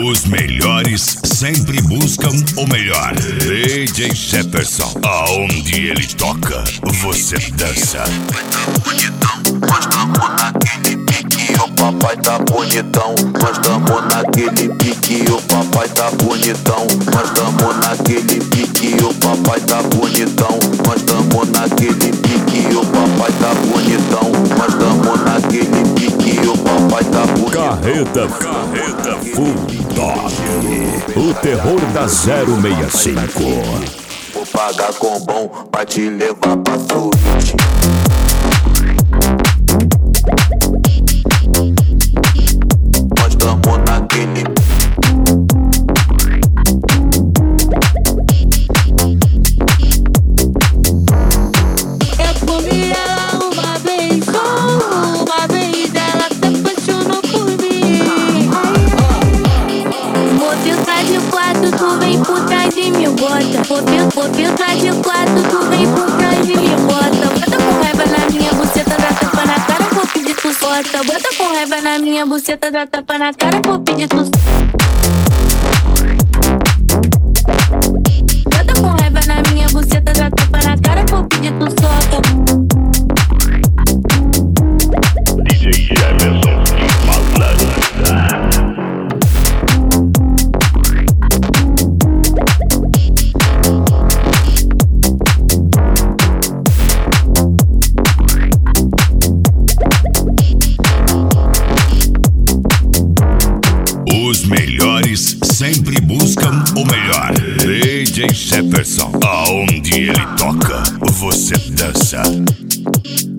Os melhores sempre buscam o melhor. DJ Jefferson, aonde ele toca, você dança. Nós tamo naquele pique, o papai tá bonitão. Nós tamo naquele pique, o papai tá bonitão. Nós tamo naquele pique, o papai tá bonitão. Nós tamo naquele pique, o papai tá bonitão. Nós tamo naquele pique, o papai tá bonitão. Carreta Full Dog, o terror da 065. Vou pagar com bom pra te levar pra suíte. Nós tamo naquele. Eu comi ela uma vez, só uma vez. Ela se apaixonou por mim. Vou filtrar de quatro, tu vem por trás de mim, bota. Vou filtrar de quatro, tu vem por trás de mim, bota. Bota com raiva na minha buceta, dá tapa na cara, vou pedir tu sorta. Bota com raiva na minha buceta, dá tapa na cara, vou pedir tu. Bota com raiva na minha buceta, dá tapa na cara, vou pedir tu sorta. DJ Jefferson, malandra. Os melhores sempre buscam o melhor. DJ Jefferson, aonde ele toca, você dança.